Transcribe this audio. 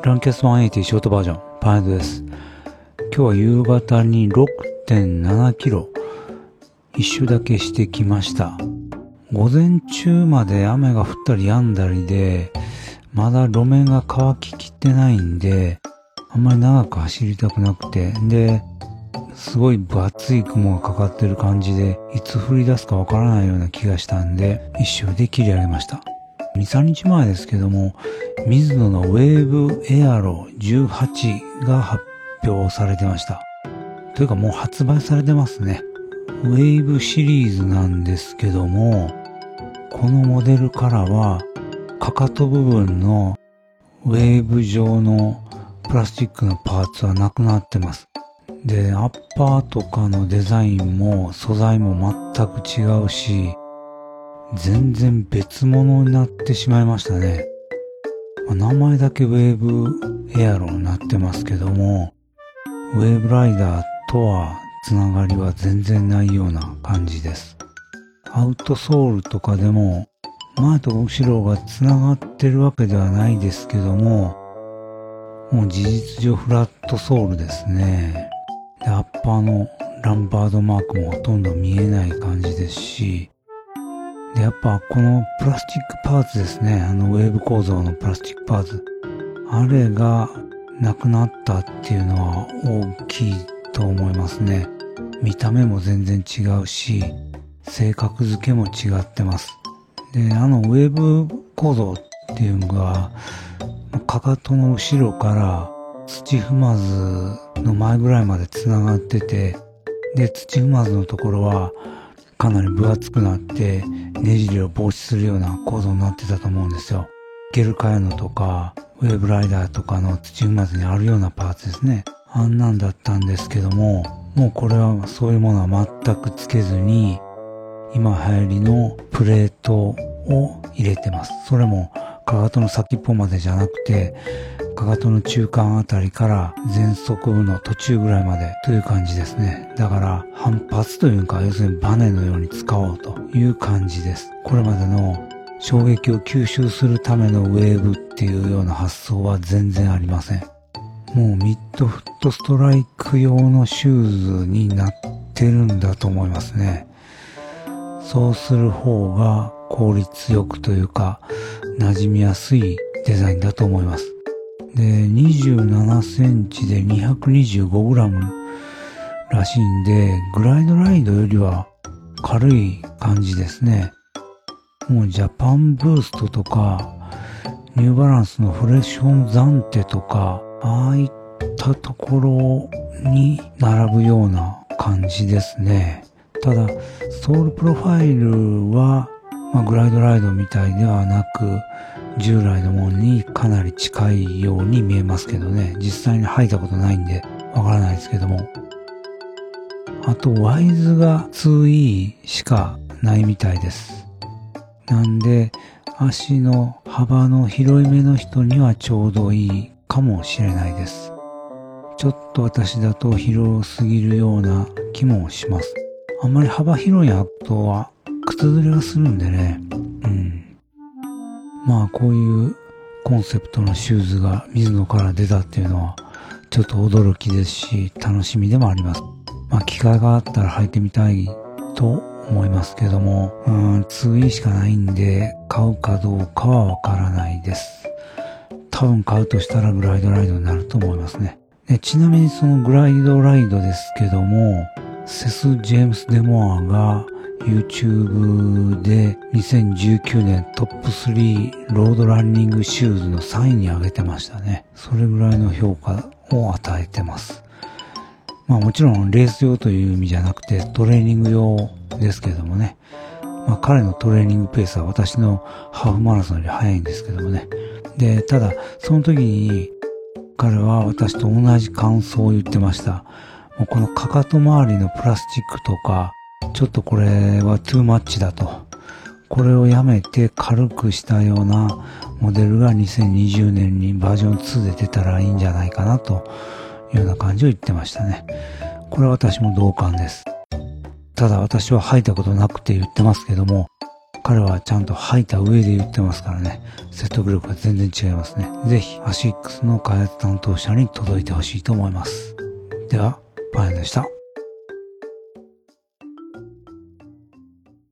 ランキャス180ショートバージョン、パイドです。今日は夕方に 6.7 キロ一周だけしてきました。午前中まで雨が降ったり止んだりで、まだ路面が乾ききってないんで、あんまり長く走りたくなくて、で、すごい分厚い雲がかかってる感じで、いつ降り出すかわからないような気がしたんで、一周で切り上げました。2、3日前ですけども、ミズノのウェーブエアロ18が発表されてました。というかもう発売されてますね。ウェーブシリーズなんですけども、このモデルからは、かかと部分のウェーブ状のプラスチックのパーツはなくなってます。で、アッパーとかのデザインも素材も全く違うし、全然別物になってしまいましたね。名前だけウェーブエアロになってますけども、ウェーブライダーとはつながりは全然ないような感じです。アウトソールとかでも前と後ろがつながってるわけではないですけども、もう事実上フラットソールですね。で、アッパーのランバードマークもほとんど見えない感じですし、で、やっぱこのプラスチックパーツですね。ウェーブ構造のプラスチックパーツ。あれがなくなったっていうのは大きいと思いますね。見た目も全然違うし、性格付けも違ってます。で、ウェーブ構造っていうのが、かかとの後ろから土踏まずの前ぐらいまで繋がってて、で、土踏まずのところはかなり分厚くなってねじれを防止するような構造になってたと思うんですよ。ゲルカヤノとかウェーブライダーとかの土踏まずにあるようなパーツですね。あんなんだったんですけども、もうこれはそういうものは全くつけずに、今流行りのプレートを入れてます。それもかかとの先っぽまでじゃなくて、かかとの中間あたりから前足部の途中ぐらいまでという感じですね。だから反発というか、要するにバネのように使おうという感じです。これまでの衝撃を吸収するためのウェーブっていうような発想は全然ありません。もうミッドフットストライク用のシューズになってるんだと思いますね。そうする方が効率よくというか、馴染みやすいデザインだと思います。で、27センチで 225g らしいんで、グライドライドよりは軽い感じですね。もうジャパンブーストとか、ニューバランスのフレッシュホームザンテとか、ああいったところに並ぶような感じですね。ただ、ソールプロファイルは、グライドライドみたいではなく、従来のものにかなり近いように見えますけどね。実際に履いたことないんでわからないですけども。あと、ワイズが 2E しかないみたいです。なんで、足の幅の広いめの人にはちょうどいいかもしれないです。ちょっと私だと広すぎるような気もします。あんまり幅広い履くとは靴ずれがするんでね。こういうコンセプトのシューズがミズノから出たっていうのはちょっと驚きですし、楽しみでもあります。機会があったら履いてみたいと思いますけども、2E しかないんで買うかどうかはわからないです。多分買うとしたらグライドライドになると思いますね。で、ちなみにそのグライドライドですけども、セス・ジェームス・デモアが YouTube で2019年トップ3ロードランニングシューズの3位に上げてましたね。それぐらいの評価を与えてます。もちろんレース用という意味じゃなくてトレーニング用ですけどもね。彼のトレーニングペースは私のハーフマラソンより速いんですけどもね。で、ただその時に彼は私と同じ感想を言ってました。もうこのかかと周りのプラスチックとか、ちょっとこれはトゥーマッチだと。これをやめて軽くしたようなモデルが2020年にバージョン2で出たらいいんじゃないかなというような感じを言ってましたね。これは私も同感です。ただ私は履いたことなくて言ってますけども、 彼はちゃんと吐いた上で言ってますからね。説得力が全然違いますね。ぜひ、アシックスの開発担当者に届いてほしいと思います。では、パン屋でした。